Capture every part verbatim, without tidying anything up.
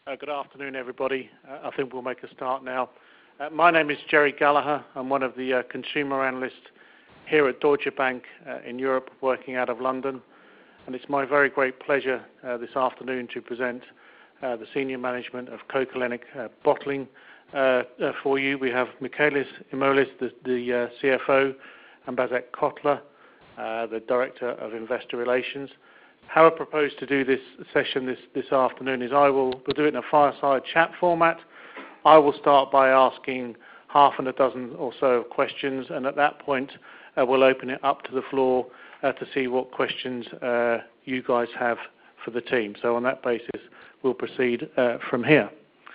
Uh, good afternoon, everybody. Uh, I think we'll make a start now. Uh, my name is Jerry Gallagher. I'm one of the uh, consumer analysts here at Deutsche Bank uh, in Europe, working out of London. And it's my very great pleasure uh, this afternoon to present uh, the senior management of Kokalenic uh, Bottling uh, uh, for you. We have Michalis Imolis, the, the uh, C F O, and Bazek Kotler, uh, the Director of Investor Relations. How I propose to do this session this, this afternoon is I will we'll do it in a fireside chat format. I will start by asking half and a dozen or so of questions, and at that point uh, we'll open it up to the floor uh, to see what questions uh, you guys have for the team. So on that basis, we'll proceed uh, from here.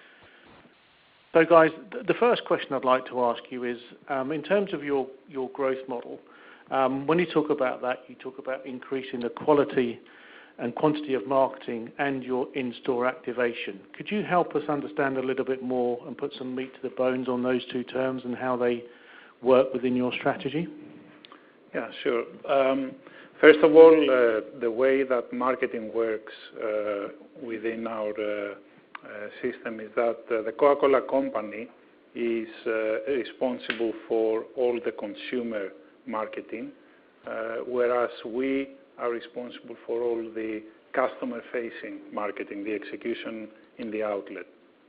So guys, th the first question I'd like to ask you is, um, in terms of your, your growth model, um, when you talk about that, you talk about increasing the quality and quantity of marketing and your in-store activation. Could you help us understand a little bit more and put some meat to the bones on those two terms and how they work within your strategy? Yeah, sure. Um, first of all, uh, the way that marketing works uh, within our uh, uh, system is that uh, the Coca-Cola company is uh, responsible for all the consumer marketing, uh, whereas we are responsible for all the customer-facing marketing, the execution in the outlet.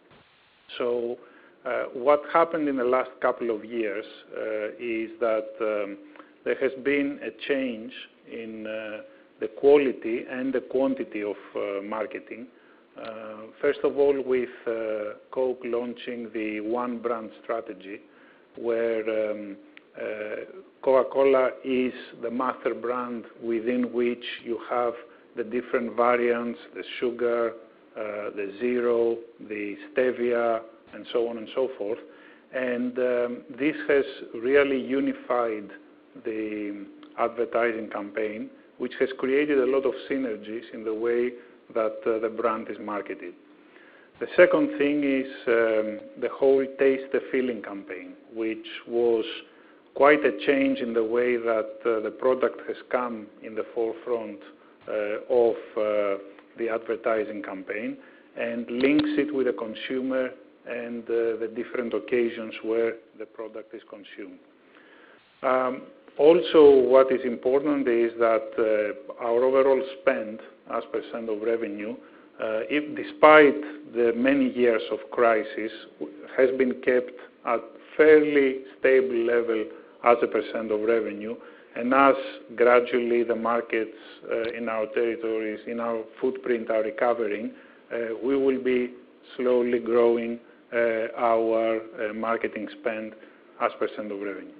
So uh, what happened in the last couple of years uh, is that um, there has been a change in uh, the quality and the quantity of uh, marketing. Uh, first of all, with uh, Coke launching the one brand strategy, where um, Uh, Coca-Cola is the master brand within which you have the different variants, the sugar, uh, the zero, the stevia, and so on and so forth. And um, this has really unified the advertising campaign, which has created a lot of synergies in the way that uh, the brand is marketed. The second thing is um, the whole Taste the Feeling campaign, which was quite a change in the way that uh, the product has come in the forefront uh, of uh, the advertising campaign and links it with the consumer and uh, the different occasions where the product is consumed. Um, also, what is important is that uh, our overall spend as percent of revenue, uh, if, despite the many years of crisis, has been kept at fairly stable level as a percent of revenue, and as gradually the markets uh, in our territories, in our footprint are recovering, uh, we will be slowly growing uh, our uh, marketing spend as percent of revenue.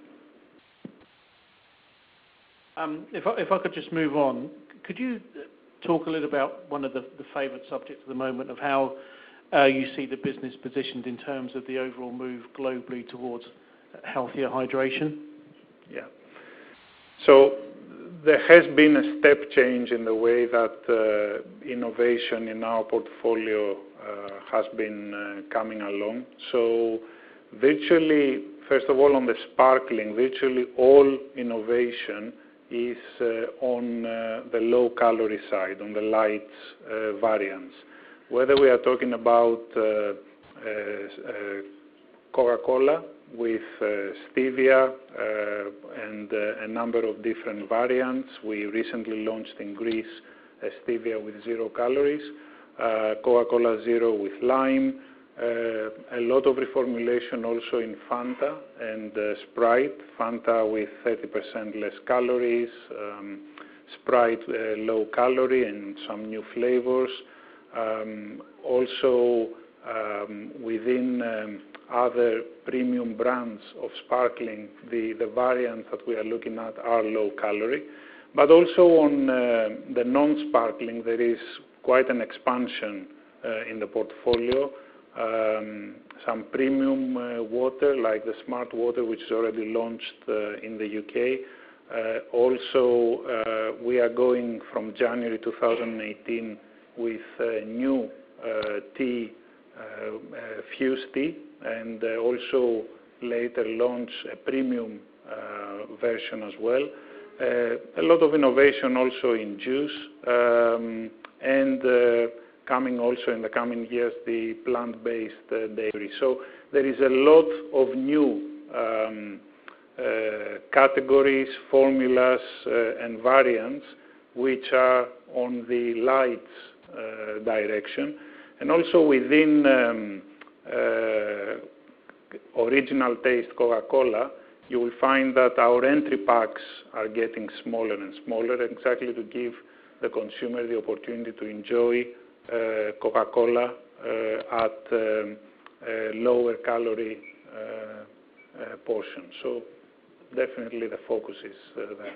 Um, if, I, if I could just move on, could you talk a little about one of the, the favoured subjects at the moment of how uh, you see the business positioned in terms of the overall move globally towards healthier hydration? Yeah. So there has been a step change in the way that uh, innovation in our portfolio uh, has been uh, coming along. So virtually, first of all, on the sparkling, virtually all innovation is uh, on uh, the low-calorie side, on the light uh, variants. Whether we are talking about uh, uh, uh, Coca-Cola with uh, stevia uh, and uh, a number of different variants. We recently launched in Greece a stevia with zero calories, uh, Coca-Cola Zero with lime, uh, a lot of reformulation also in Fanta and uh, Sprite, Fanta with thirty percent less calories, um, Sprite uh, low calorie and some new flavors. Um, also um, within um, other premium brands of sparkling, the, the variants that we are looking at are low calorie. But also on uh, the non-sparkling, there is quite an expansion uh, in the portfolio. Um, some premium uh, water, like the Smart Water, which is already launched uh, in the U K. Uh, also, uh, we are going from January two thousand eighteen with uh, new uh, tea, uh, uh, Fuse tea, and uh, also later launch a premium uh, version as well. Uh, a lot of innovation also in juice, um, and uh, coming also in the coming years the plant-based uh, dairy. So there is a lot of new um, uh, categories, formulas, uh, and variants which are on the lights uh, direction. And also within um, uh, original taste Coca-Cola, you will find that our entry packs are getting smaller and smaller, exactly to give the consumer the opportunity to enjoy uh, Coca-Cola uh, at um, uh, lower calorie uh, uh, portions. So definitely the focus is uh, there.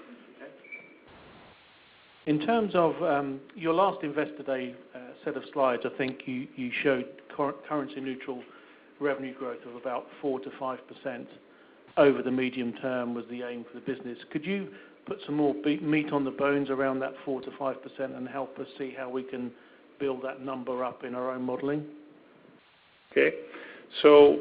In terms of um, your last Investor Day uh, set of slides, I think you, you showed cur currency neutral revenue growth of about four to five percent over the medium term was the aim for the business. Could you put some more meat on the bones around that four to five percent and help us see how we can build that number up in our own modelling? Okay, so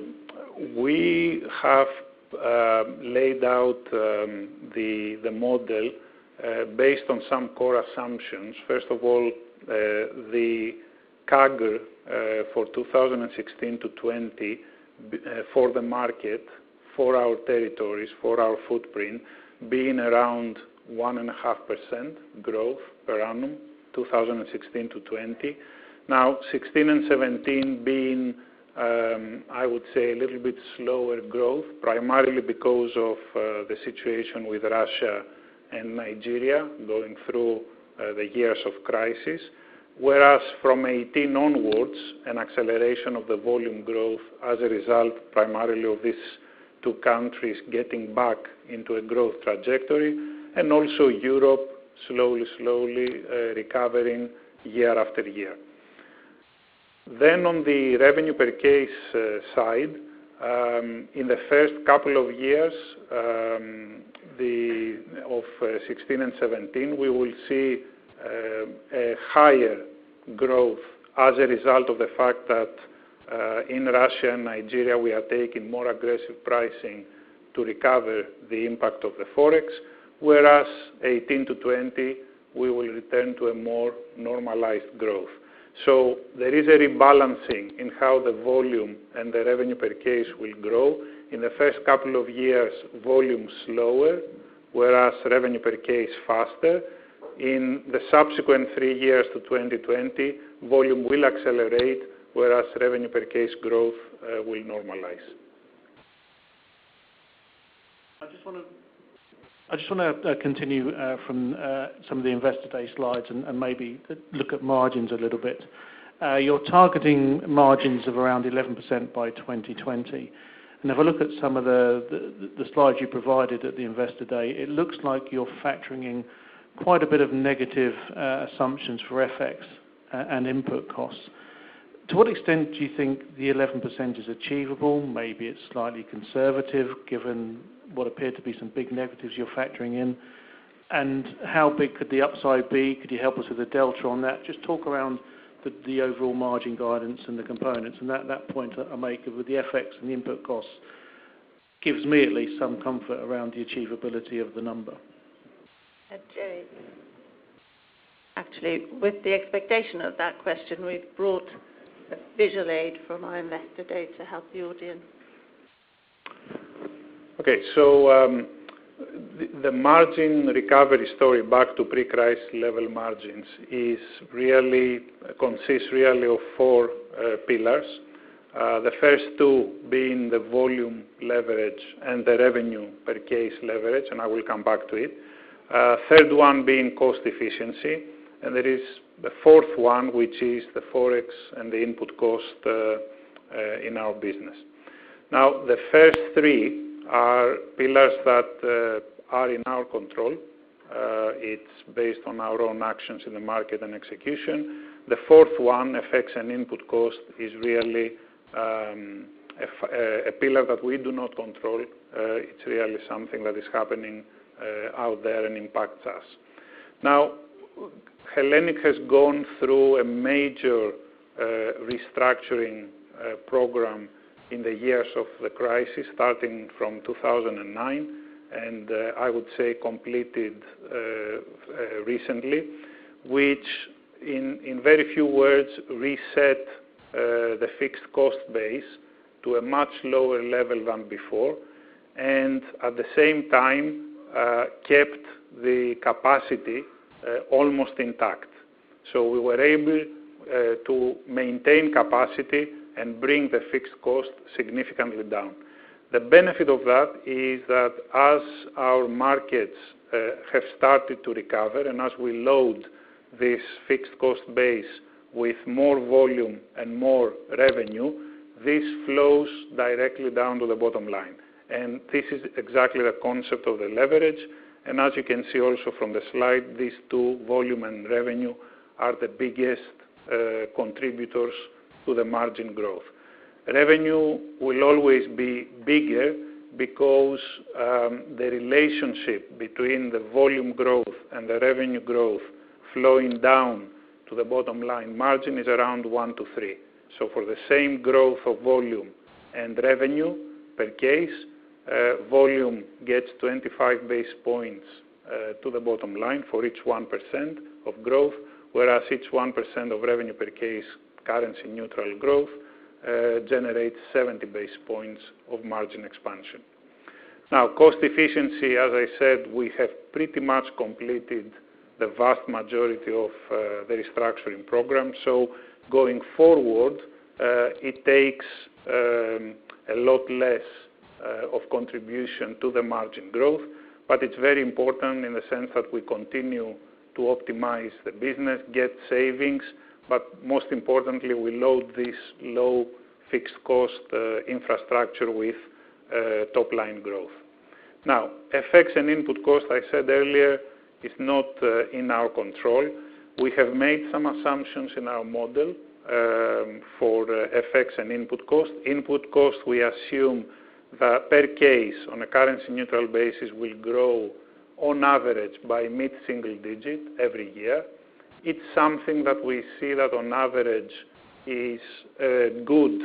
we have uh, laid out um, the the model uh, based on some core assumptions. First of all, uh, the C A G R uh, for two thousand sixteen to twenty uh, for the market, for our territories, for our footprint, being around one point five percent growth per annum, two thousand sixteen to twenty. Now, sixteen and seventeen being, um, I would say, a little bit slower growth, primarily because of uh, the situation with Russia and Nigeria going through uh, the years of crisis, whereas from eighteen onwards, an acceleration of the volume growth as a result primarily of these two countries getting back into a growth trajectory, and also Europe slowly, slowly uh, recovering year after year. Then on the revenue per case uh, side, um, in the first couple of years um, the, of uh, sixteen and seventeen, we will see uh, a higher growth as a result of the fact that uh, in Russia and Nigeria we are taking more aggressive pricing to recover the impact of the Forex, whereas eighteen to twenty we will return to a more normalized growth. So there is a rebalancing in how the volume and the revenue per case will grow. In the first couple of years, volume slower, whereas revenue per case faster. In the subsequent three years to twenty twenty, volume will accelerate, whereas revenue per case growth uh, will normalize. I just want to I just want to uh, continue uh, from uh, some of the Investor Day slides and, and maybe look at margins a little bit. Uh, you're targeting margins of around eleven percent by twenty twenty. And if I look at some of the, the, the slides you provided at the Investor Day, it looks like you're factoring in quite a bit of negative uh, assumptions for F X uh, and input costs. To what extent do you think the eleven percent is achievable? Maybe it's slightly conservative given what appear to be some big negatives you're factoring in. And how big could the upside be? Could you help us with the delta on that? Just talk around the, the overall margin guidance and the components. And that, that point I make with the F X and the input costs gives me at least some comfort around the achievability of the number. Uh, Jerry, actually, with the expectation of that question, we've brought a visual aid from our Investor Day to help the audience. Okay, so um, the, the margin recovery story back to pre-crisis level margins is really, consists really of four uh, pillars. Uh, the first two being the volume leverage and the revenue per case leverage, and I will come back to it. Uh, third one being cost efficiency, and there is the fourth one, which is the Forex and the input cost uh, uh, in our business. Now, the first three are pillars that uh, are in our control. Uh, it's based on our own actions in the market and execution. The fourth one, F X and input cost, is really um, a, a pillar that we do not control. Uh, it's really something that is happening uh, out there and impacts us. Now, Hellenic has gone through a major uh, restructuring uh, program in the years of the crisis, starting from two thousand nine, and uh, I would say completed uh, uh, recently, which in, in very few words, reset uh, the fixed cost base to a much lower level than before, and at the same time uh, kept the capacity uh, almost intact. So we were able uh, to maintain capacity and bring the fixed cost significantly down. The benefit of that is that as our markets uh, have started to recover and as we load this fixed cost base with more volume and more revenue, this flows directly down to the bottom line. And this is exactly the concept of the leverage. And as you can see also from the slide, these two, volume and revenue, are the biggest uh, contributors to the margin growth. Revenue will always be bigger because um, the relationship between the volume growth and the revenue growth flowing down to the bottom line margin is around one to three. So for the same growth of volume and revenue per case, uh, volume gets twenty-five basis points uh, to the bottom line for each one percent of growth, whereas each one percent of revenue per case currency neutral growth uh, generates seventy basis points of margin expansion. Now, cost efficiency, as I said, we have pretty much completed the vast majority of uh, the restructuring program. So going forward, uh, it takes um, a lot less uh, of contribution to the margin growth, but it's very important in the sense that we continue to optimize the business, get savings, but most importantly, we load this low fixed cost uh, infrastructure with uh, top-line growth. Now, F X and input cost, I said earlier, is not uh, in our control. We have made some assumptions in our model um, for uh, F X and input cost. Input cost, we assume that per case on a currency-neutral basis will grow on average by mid-single digit every year. It's something that we see that on average is a good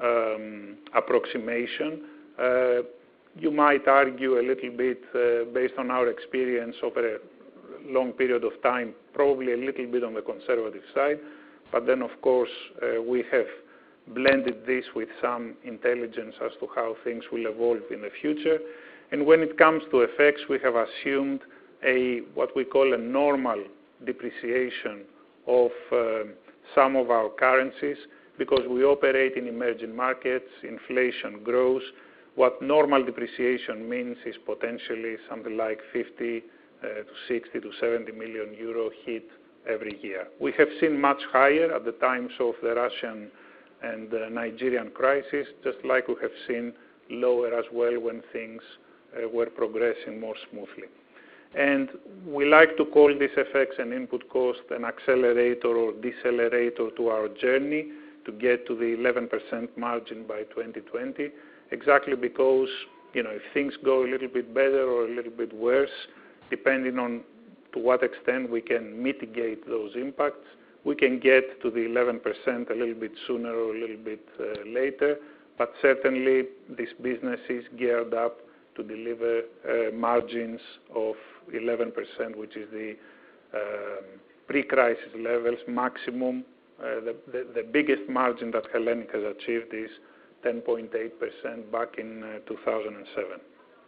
um, approximation. Uh, you might argue a little bit uh, based on our experience over a long period of time, probably a little bit on the conservative side, but then of course uh, we have blended this with some intelligence as to how things will evolve in the future. And when it comes to F X, we have assumed a what we call a normal depreciation of uh, some of our currencies because we operate in emerging markets, inflation grows. What normal depreciation means is potentially something like fifty uh, to sixty to seventy million euro hit every year. We have seen much higher at the times of the Russian and uh, Nigerian crisis, just like we have seen lower as well when things uh, were progressing more smoothly. And we like to call this F X and input cost an accelerator or decelerator to our journey to get to the eleven percent margin by twenty twenty, exactly because, you know, if things go a little bit better or a little bit worse, depending on to what extent we can mitigate those impacts, we can get to the eleven percent a little bit sooner or a little bit uh, later, but certainly this business is geared up to deliver uh, margins of eleven percent, which is the um, pre-crisis levels maximum. Uh, the, the, the biggest margin that Hellenic has achieved is ten point eight percent back in uh, two thousand seven.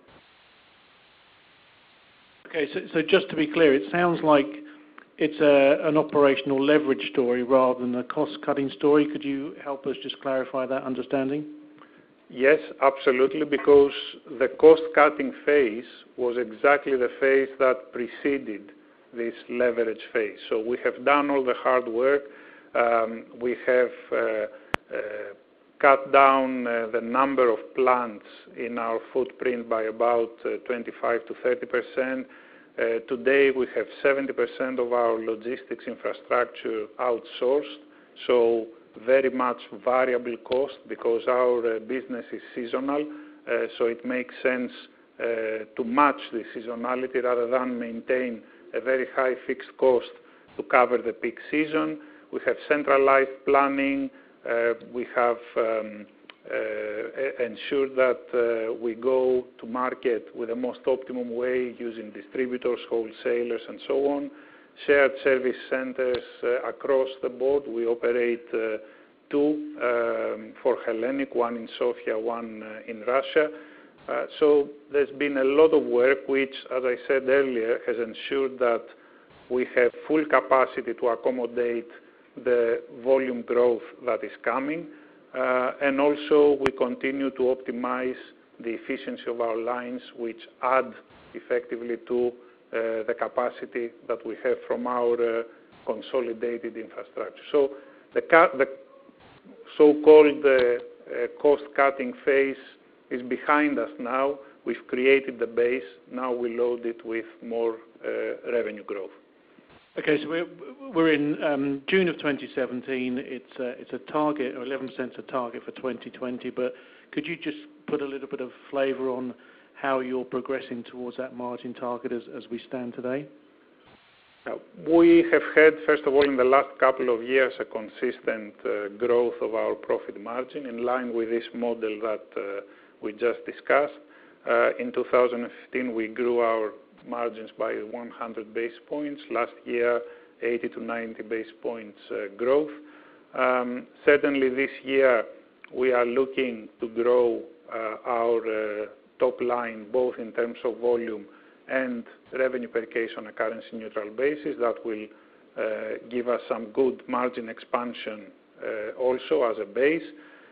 Okay, so, so just to be clear, it sounds like it's a, an operational leverage story rather than a cost-cutting story. Could you help us just clarify that understanding? Yes, absolutely, because the cost-cutting phase was exactly the phase that preceded this leverage phase. So we have done all the hard work. Um, we have uh, uh, cut down uh, the number of plants in our footprint by about uh, twenty-five to thirty percent. Uh, today we have seventy percent of our logistics infrastructure outsourced, so very much variable cost because our uh, business is seasonal, uh, so it makes sense uh, to match the seasonality rather than maintain a very high fixed cost to cover the peak season. We have centralized planning. Uh, we have um, uh, ensured that uh, we go to market with the most optimum way using distributors, wholesalers, and so on. shared service centers uh, across the board. We operate uh, two um, for Hellenic, one in Sofia, one uh, in Russia. Uh, so there's been a lot of work which, as I said earlier, has ensured that we have full capacity to accommodate the volume growth that is coming. Uh, and also we continue to optimize the efficiency of our lines, which add effectively to uh, the capacity that we have from our uh, consolidated infrastructure. So the, the so-called uh, uh, cost-cutting phase is behind us now. We've created the base. Now we load it with more uh, revenue growth. Okay, so we're, we're in um, June of twenty seventeen. It's a, it's a target, or eleven percent is a target for twenty twenty, but could you just put a little bit of flavour on how you're progressing towards that margin target as, as we stand today? Uh, we have had, first of all, in the last couple of years, a consistent uh, growth of our profit margin in line with this model that uh, we just discussed. Uh, in two thousand fifteen, we grew our margins by one hundred basis points. Last year, eighty to ninety basis points uh, growth. Um, certainly this year, we are looking to grow uh, our uh, top line, both in terms of volume and revenue per case on a currency neutral basis. That will uh, give us some good margin expansion uh, also as a base.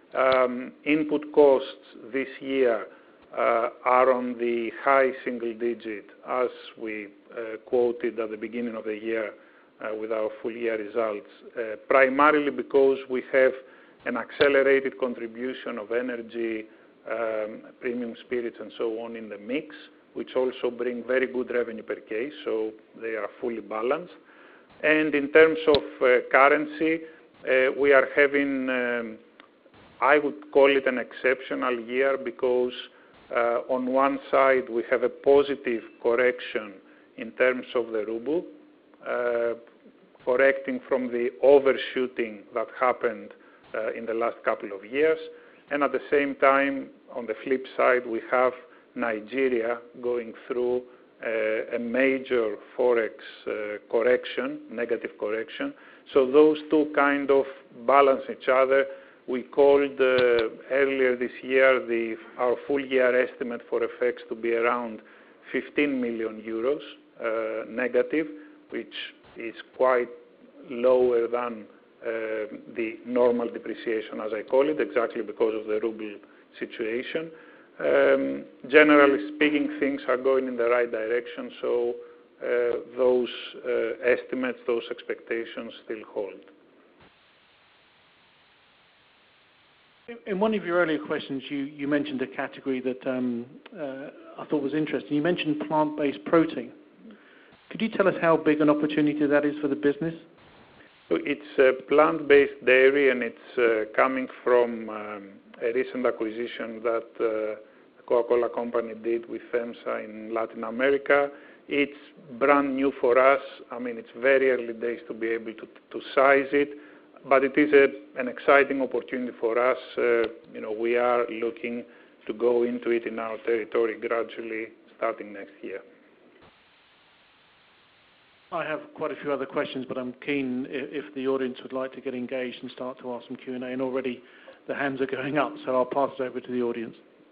Um, input costs this year uh, are on the high single digit, as we uh, quoted at the beginning of the year uh, with our full year results, uh, primarily because we have an accelerated contribution of energy, um, premium spirits and so on in the mix, which also bring very good revenue per case, so they are fully balanced. And in terms of uh, currency, uh, we are having, um, I would call it an exceptional year because uh, on one side we have a positive correction in terms of the ruble, uh, correcting from the overshooting that happened uh, in the last couple of years. And at the same time, on the flip side, we have Nigeria going through uh, a major forex uh, correction, negative correction. So those two kind of balance each other. We called uh, earlier this year the, our full year estimate for F X to be around fifteen million euros uh, negative, which is quite lower than uh, the normal depreciation, as I call it, exactly because of the ruble situation. Um, generally speaking, things are going in the right direction, so uh, those uh, estimates, those expectations still hold. In one of your earlier questions, you, you mentioned a category that um, uh, I thought was interesting. You mentioned plant-based protein. Could you tell us how big an opportunity that is for the business? So it's a plant-based dairy, and it's uh, coming from um, a recent acquisition that uh, the Coca-Cola company did with FEMSA in Latin America. It's brand new for us. I mean, it's very early days to be able to, to size it, but it is a, an exciting opportunity for us. Uh, you know, we are looking to go into it in our territory gradually starting next year. I have quite a few other questions, but I'm keen if, if the audience would like to get engaged and start to ask some Q and A, and already the hands are going up, so I'll pass it over to the audience.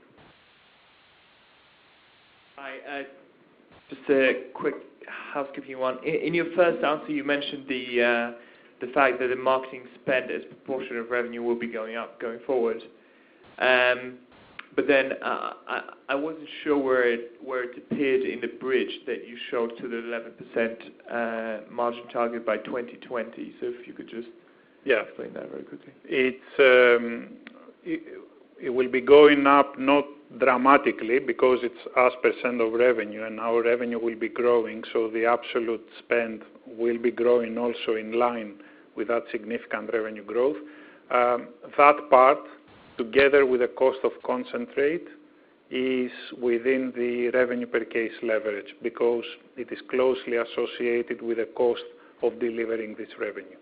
Hi, uh, just a quick housekeeping one. In, in your first answer, you mentioned the uh, the fact that the marketing spend as proportion of revenue will be going up going forward. Um, but then uh, I, I wasn't sure where it, where it appeared in the bridge that you showed to the eleven percent uh, margin target by twenty twenty. So if you could just yeah. explain that very quickly. It's, um, it, it will be going up not dramatically because it's as percent of revenue, and our revenue will be growing, so the absolute spend will be growing also in line with that significant revenue growth. Um, that part, together with the cost of concentrate, is within the revenue per case leverage because it is closely associated with the cost of delivering this revenue.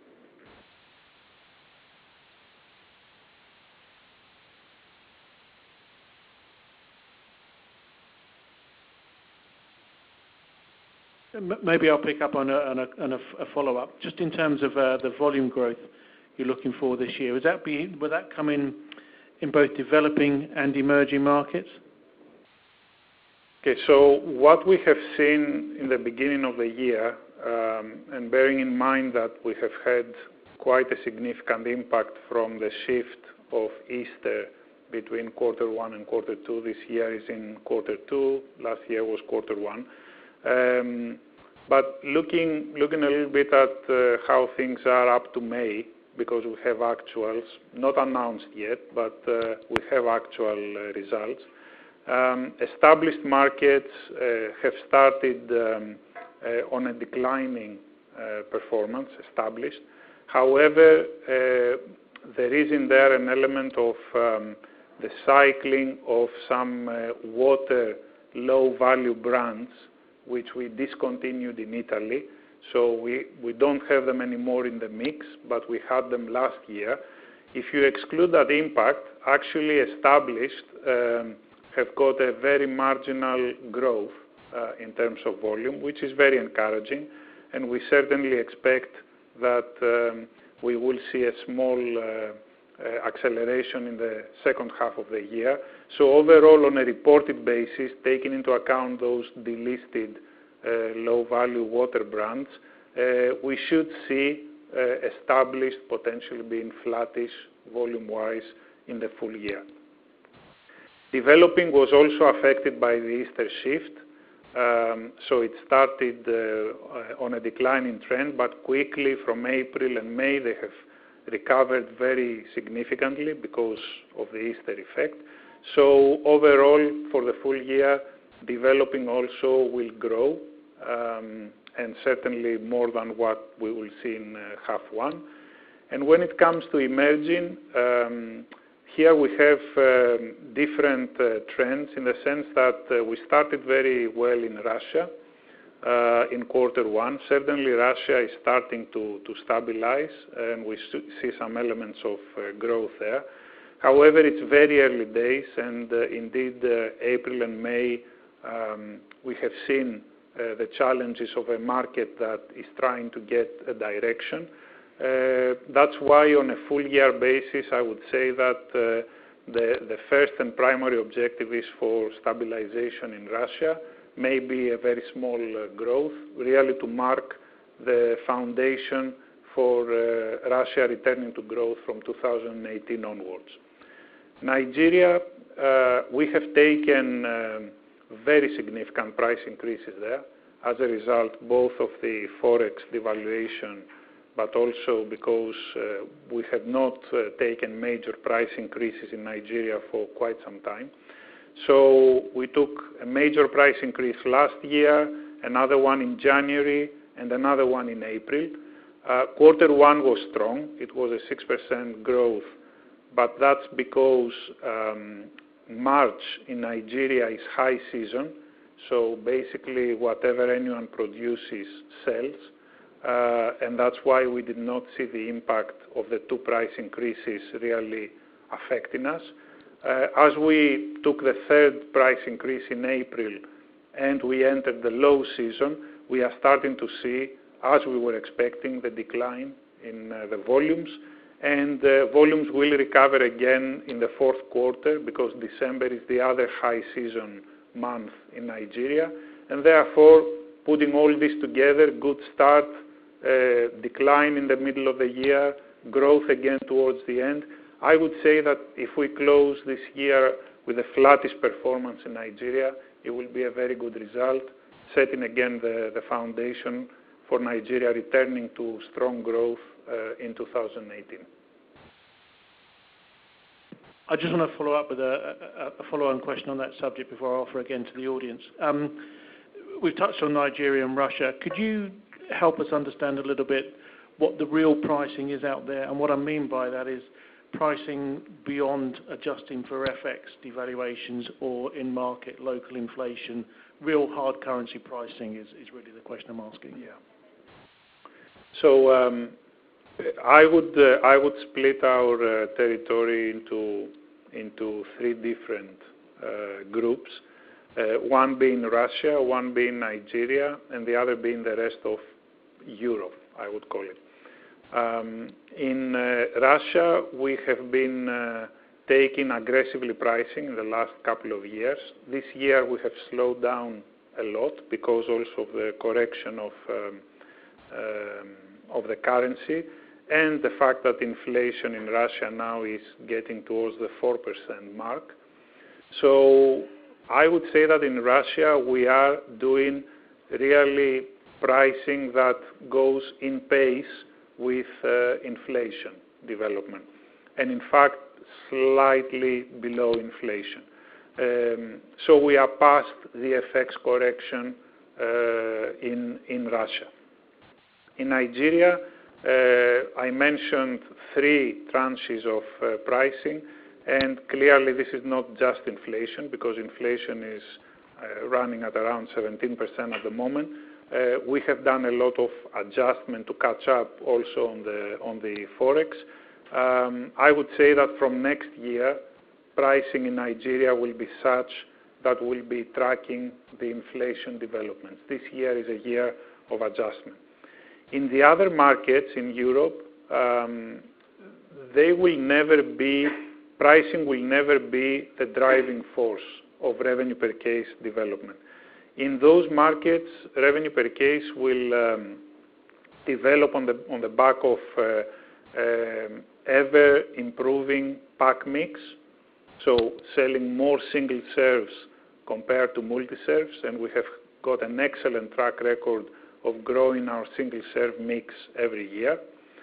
M- Maybe I'll pick up on a, on a, on a, f- a follow-up. Just in terms of uh, the volume growth you're looking for this year, would that be will that come in in both developing and emerging markets? Okay, so what we have seen in the beginning of the year, um, and bearing in mind that we have had quite a significant impact from the shift of Easter between quarter one and quarter two. This year is in quarter two. Last year was quarter one. Um, but looking looking a little bit at uh, how things are up to May, because we have actuals, not announced yet, but uh, we have actual uh, results. Um, established markets uh, have started um, uh, on a declining uh, performance, established. However, uh, there is in there an element of um, the cycling of some uh, water low-value brands, which we discontinued in Italy. So we, we don't have them anymore in the mix, but we had them last year. If you exclude that impact, actually established um, have got a very marginal growth uh, in terms of volume, which is very encouraging. And we certainly expect that um, we will see a small uh, uh, acceleration in the second half of the year. So overall, on a reported basis, taking into account those delisted uh, low-value water brands, uh, we should see uh, established potentially being flattish volume-wise in the full year. Developing was also affected by the Easter shift. Um, so it started uh, on a declining trend, but quickly from April and May they have recovered very significantly because of the Easter effect. So overall, for the full year, developing also will grow, um, and certainly more than what we will see in uh, half one. And when it comes to emerging, um, here we have um, different uh, trends in the sense that uh, we started very well in Russia uh, in quarter one. Certainly Russia is starting to, to stabilize, and we see some elements of uh, growth there. However, it's very early days, and uh, indeed uh, April and May um, we have seen uh, the challenges of a market that is trying to get a direction. Uh, that's why on a full year basis I would say that uh, the, the first and primary objective is for stabilization in Russia, maybe a very small uh, growth, really to mark the foundation for uh, Russia returning to growth from two thousand eighteen onwards. Nigeria, uh, we have taken um, very significant price increases there as a result both of the forex devaluation, but also because uh, we have not uh, taken major price increases in Nigeria for quite some time. So we took a major price increase last year, another one in January, and another one in April. Uh, quarter one was strong. It was a six percent growth, but that's because um, March in Nigeria is high season. So basically whatever anyone produces sells. Uh, and that's why we did not see the impact of the two price increases really affecting us. Uh, as we took the third price increase in April and we entered the low season, we are starting to see, as we were expecting, the decline in uh, the volumes. And uh, volumes will recover again in the fourth quarter because December is the other high season month in Nigeria. And therefore, putting all this together, good start, Uh, decline in the middle of the year, growth again towards the end. I would say that if we close this year with a flattish performance in Nigeria, it will be a very good result, setting again the, the foundation for Nigeria returning to strong growth uh, in two thousand eighteen. I just want to follow up with a, a, a follow-on question on that subject before I offer again to the audience. Um, we've touched on Nigeria and Russia. Could you help us understand a little bit what the real pricing is out there? And what I mean by that is pricing beyond adjusting for F X devaluations or in-market local inflation. Real hard currency pricing is, is really the question I'm asking. Yeah. So um, I would uh, I would split our uh, territory into into three different uh, groups. uh, one being Russia, one being Nigeria, and the other being the rest of Europe, I would call it. Um, in uh, Russia, we have been uh, taking aggressively pricing in the last couple of years. This year, we have slowed down a lot because also of the correction of um, um, of the currency and the fact that inflation in Russia now is getting towards the four percent mark. So I would say that in Russia, we are doing really pricing that goes in pace with uh, inflation development, and in fact, slightly below inflation. Um, so we are past the F X correction uh, in, in Russia. In Nigeria, uh, I mentioned three tranches of uh, pricing, and clearly this is not just inflation, because inflation is uh, running at around seventeen percent at the moment. Uh, we have done a lot of adjustment to catch up also on the, on the Forex. Um, I would say that from next year, pricing in Nigeria will be such that we'll be tracking the inflation developments. This year is a year of adjustment. In the other markets in Europe, um, they will never be, pricing will never be the driving force of revenue per case development. In those markets, revenue per case will um, develop on the, on the back of uh, um, ever improving pack mix, so selling more single serves compared to multi-serves, and we have got an excellent track record of growing our single serve mix every year.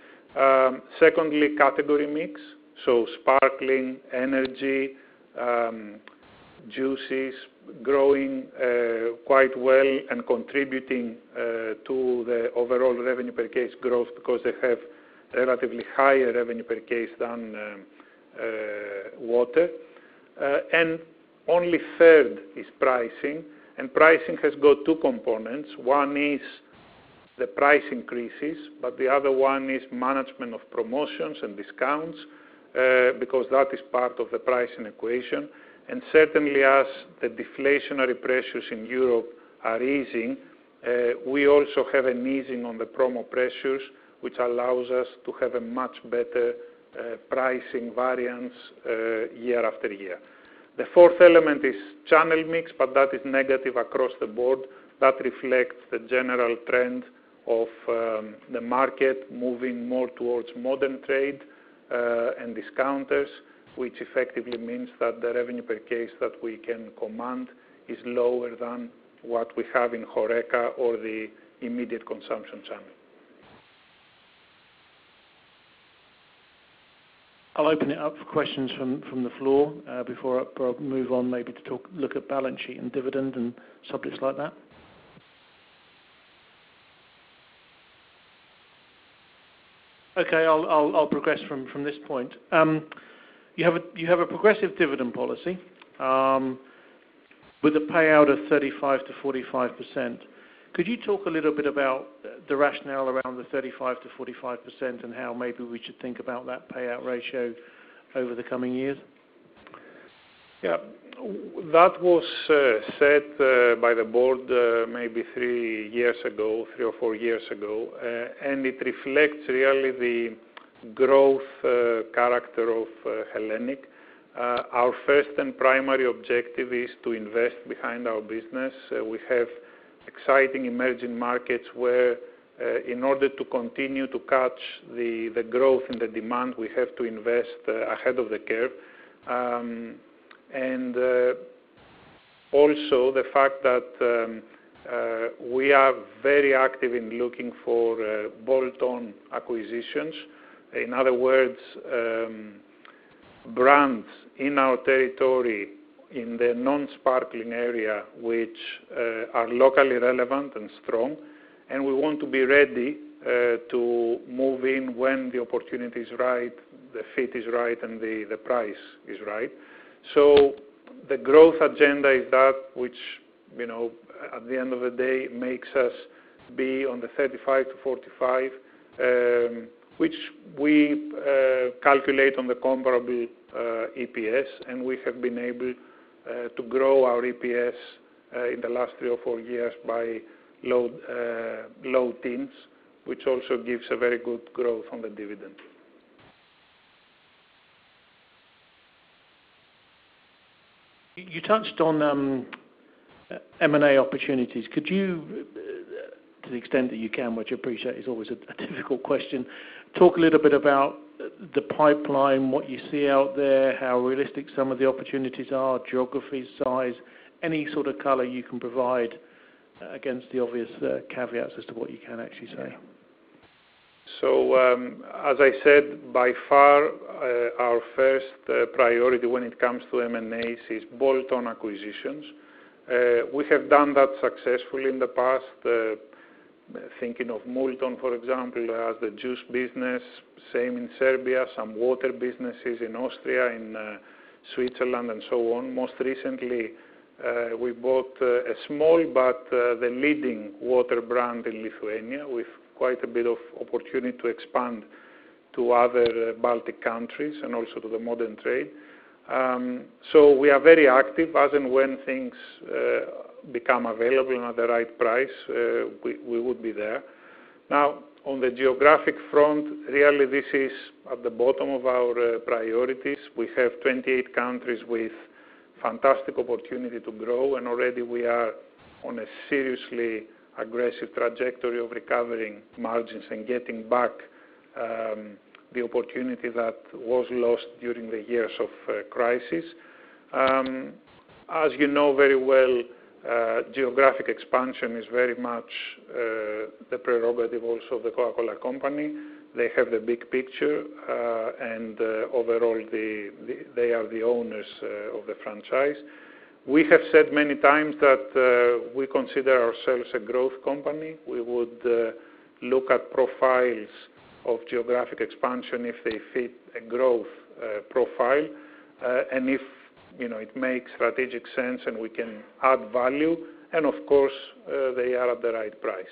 Um, secondly, category mix, so sparkling, energy, um, juices, growing uh, quite well and contributing uh, to the overall revenue per case growth because they have relatively higher revenue per case than um, uh, water. Uh, and only third is pricing, and pricing has got two components. One is the price increases, but the other one is management of promotions and discounts, uh, because that is part of the pricing equation. And certainly as the deflationary pressures in Europe are easing, uh, we also have an easing on the promo pressures, which allows us to have a much better uh, pricing variance uh, year after year. The fourth element is channel mix, but that is negative across the board. That reflects the general trend of um, the market moving more towards modern trade uh, and discounters, which effectively means that the revenue per case that we can command is lower than what we have in HoReCa or the immediate consumption channel. I'll open it up for questions from, from the floor uh, before I move on maybe to talk, look at balance sheet and dividend and subjects like that. Okay, I'll, I'll, I'll progress from, from this point. Um, you, have a, you have a progressive dividend policy um, with a payout of thirty-five to forty-five percent. Could you talk a little bit about the rationale around the thirty-five to forty-five percent and how maybe we should think about that payout ratio over the coming years? Yeah, that was uh, set uh, by the board uh, maybe three years ago, three or four years ago, uh, and it reflects really the growth uh, character of uh, Hellenic. Uh, our first and primary objective is to invest behind our business. Uh, we have exciting emerging markets where uh, in order to continue to catch the, the growth in the demand, we have to invest uh, ahead of the curve. Um, and uh, also the fact that um, uh, we are very active in looking for uh, bolt-on acquisitions. In other words, um, brands in our territory in the non-sparkling area which uh, are locally relevant and strong, and we want to be ready uh, to move in when the opportunity is right, the fit is right, and the, the price is right. So the growth agenda is that which, you know, at the end of the day makes us be on the thirty-five to forty-five, um, which we uh, calculate on the comparable uh, E P S, and we have been able Uh, to grow our E P S uh, in the last three or four years by low, uh, low teens, which also gives a very good growth on the dividend. You touched on um, M and A opportunities. Could you, to the extent that you can, which I appreciate is always a, a difficult question, talk a little bit about the pipeline, what you see out there, how realistic some of the opportunities are, geography, size, any sort of colour you can provide uh, against the obvious uh, caveats as to what you can actually say? So, um, as I said, by far uh, our first uh, priority when it comes to M and As is bolt-on acquisitions. Uh, we have done that successfully in the past, uh, thinking of Multon, for example, as the juice business, same in Serbia, some water businesses in Austria, in uh, Switzerland, and so on. Most recently, uh, we bought uh, a small but uh, the leading water brand in Lithuania, with quite a bit of opportunity to expand to other uh, Baltic countries and also to the modern trade. Um, so we are very active as and when things uh, become available and at the right price, uh, we, we would be there. Now, on the geographic front, really this is at the bottom of our uh, priorities. We have twenty-eight countries with fantastic opportunity to grow, and already we are on a seriously aggressive trajectory of recovering margins and getting back um, the opportunity that was lost during the years of uh, crisis. Um, as you know very well, uh, geographic expansion is very much uh, the prerogative also of the Coca-Cola Company. They have the big picture, uh, and uh, overall the, the, they are the owners uh, of the franchise. We have said many times that uh, we consider ourselves a growth company. We would uh, look at profiles of geographic expansion if they fit a growth uh, profile, uh, and if you know it makes strategic sense and we can add value, and of course uh, they are at the right price.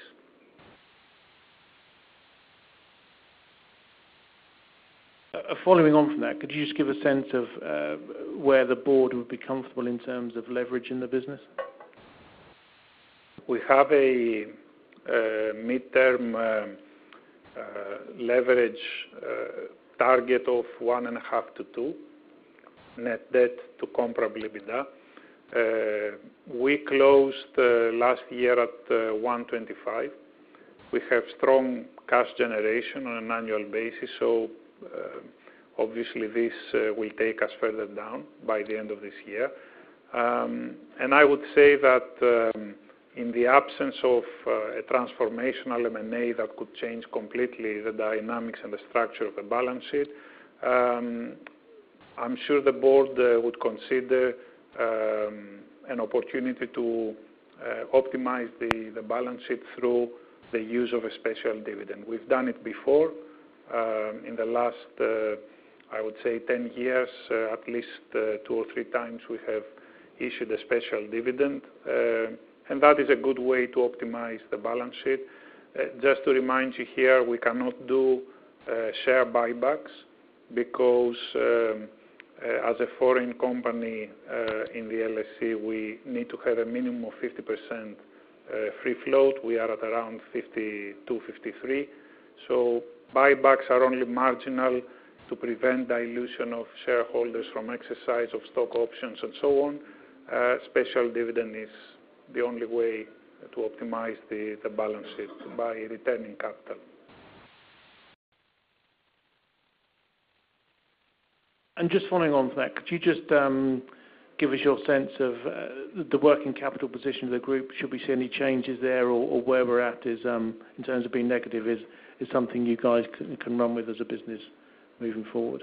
Uh, following on from that, could you just give a sense of uh, where the board would be comfortable in terms of leverage in the business? We have a uh, midterm uh, uh, leverage uh, target of one and a half to two net debt to comparable EBITDA. Uh, we closed uh, last year at uh, one twenty-five. We have strong cash generation on an annual basis, so Uh, obviously this uh, will take us further down by the end of this year. Um, and I would say that um, in the absence of uh, a transformational M and A that could change completely the dynamics and the structure of the balance sheet, um, I'm sure the board uh, would consider um, an opportunity to uh, optimize the, the balance sheet through the use of a special dividend. We've done it before. Um, in the last, uh, I would say, ten years, uh, at least uh, two or three times we have issued a special dividend, uh, and that is a good way to optimize the balance sheet. Uh, just to remind you here, we cannot do uh, share buybacks because um, uh, as a foreign company uh, in the L S E, we need to have a minimum of fifty percent uh, free float. We are at around fifty-two, fifty-three. So buybacks are only marginal to prevent dilution of shareholders from exercise of stock options and so on. Uh, special dividend is the only way to optimize the, the balance sheet by returning capital. And just following on from that, could you just um, give us your sense of uh, the working capital position of the group? Should we see any changes there, or, or where we're at is um, in terms of being negative is is something you guys can, can run with as a business moving forward?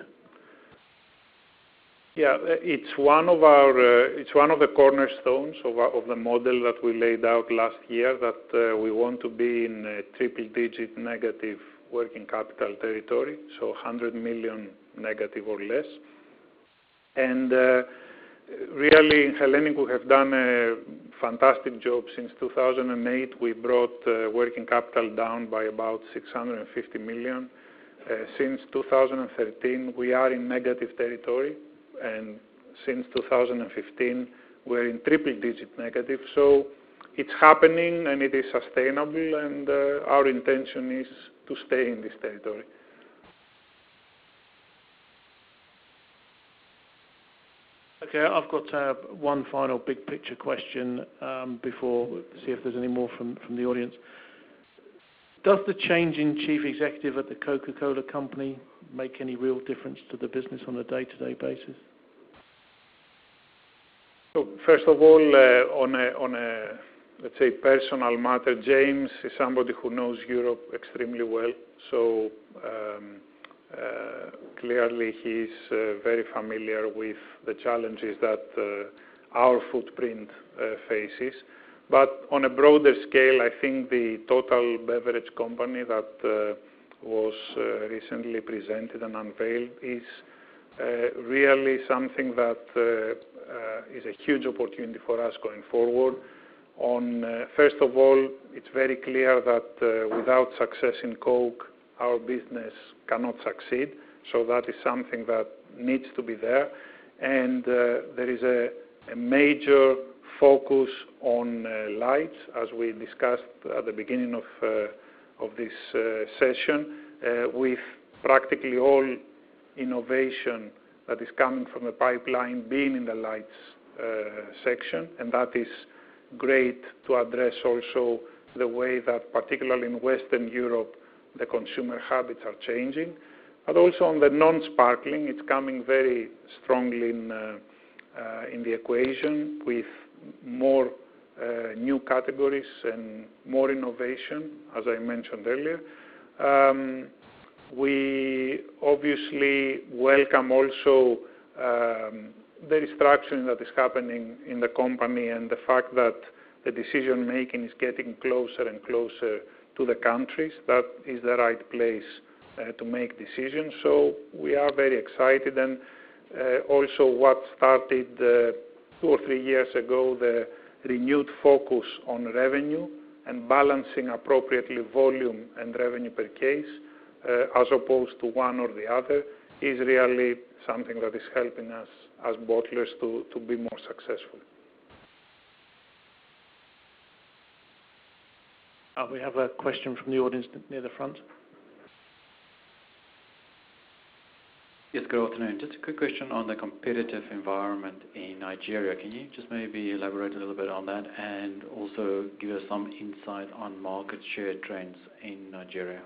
Yeah, it's one of our uh, it's one of the cornerstones of, our, of the model that we laid out last year, that uh, we want to be in a triple-digit negative working capital territory, so one hundred million negative or less. And uh, really, in Hellenic, we have done a fantastic job. Since two thousand eight, we brought uh, working capital down by about six hundred fifty million. Uh, since two thousand thirteen, we are in negative territory, and since two thousand fifteen, we're in triple-digit negative. So it's happening and it is sustainable, and uh, our intention is to stay in this territory. Okay, I've got uh, one final big picture question um, before see if there's any more from, from the audience. Does the change in chief executive at the Coca-Cola company make any real difference to the business on a day-to-day basis? So first of all, uh, on a, on a let's say personal matter, James is somebody who knows Europe extremely well. So um, uh, clearly he's uh, very familiar with the challenges that uh, our footprint uh, faces. But on a broader scale, I think the total beverage company that uh, was uh, recently presented and unveiled is uh, really something that uh, uh, is a huge opportunity for us going forward. On uh, first of all, it's very clear that uh, without success in Coke, our business cannot succeed. So that is something that needs to be there. And uh, there is a, a major focus on uh, lights, as we discussed at the beginning of, uh, of this uh, session, uh, with practically all innovation that is coming from the pipeline being in the lights uh, section, and that is great to address also the way that, particularly in Western Europe, the consumer habits are changing. But also on the non-sparkling, it's coming very strongly in, uh, uh, in the equation with more uh, new categories and more innovation, as I mentioned earlier. Um, we obviously welcome also um, the restructuring that is happening in the company and the fact that the decision making is getting closer and closer to the countries. That is the right place uh, to make decisions. So we are very excited, and uh, also what started uh, two or three years ago, the renewed focus on revenue and balancing appropriately volume and revenue per case, uh, as opposed to one or the other, is really something that is helping us as bottlers to, to be more successful. Uh, we have a question from the audience near the front. Yes, good afternoon. Just a quick question on the competitive environment in Nigeria. Can you just maybe elaborate a little bit on that and also give us some insight on market share trends in Nigeria?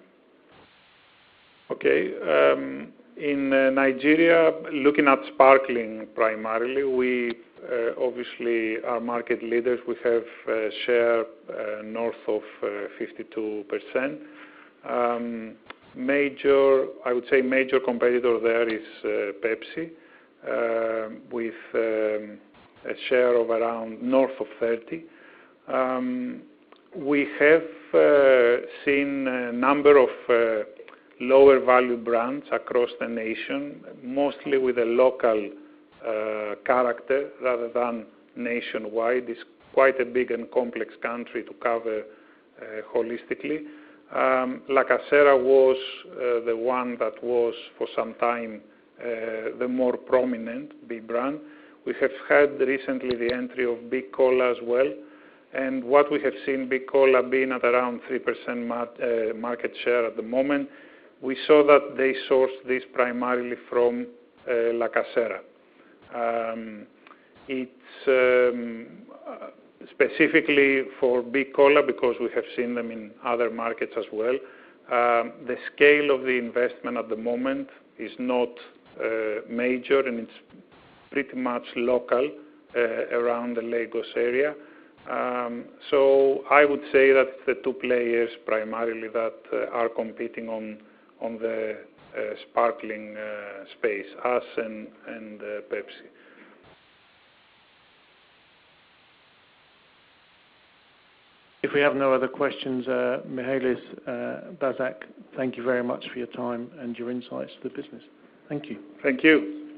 Okay. Um, in uh, Nigeria, looking at sparkling primarily, we uh, obviously are market leaders. We have a share uh, north of uh, fifty-two percent. Um, Major, I would say major competitor there is uh, Pepsi, uh, with um, a share of around north of thirty. Um, we have uh, seen a number of uh, lower value brands across the nation, mostly with a local uh, character rather than nationwide. It's quite a big and complex country to cover uh, holistically. Um, La Casera was uh, the one that was for some time uh, the more prominent big brand. We have had recently the entry of Big Cola as well, and what we have seen, Big Cola being at around three percent mar uh, market share at the moment. We saw that they sourced this primarily from uh, La Casera. Um, it's um, uh, specifically for Big Cola, because we have seen them in other markets as well. Um, the scale of the investment at the moment is not uh, major, and it's pretty much local uh, around the Lagos area. Um, so I would say that it's the two players primarily that uh, are competing on on the uh, sparkling uh, space, us and, and uh, Pepsi. If we have no other questions, uh, Michalis uh, Bazak, thank you very much for your time and your insights to the business. Thank you. Thank you.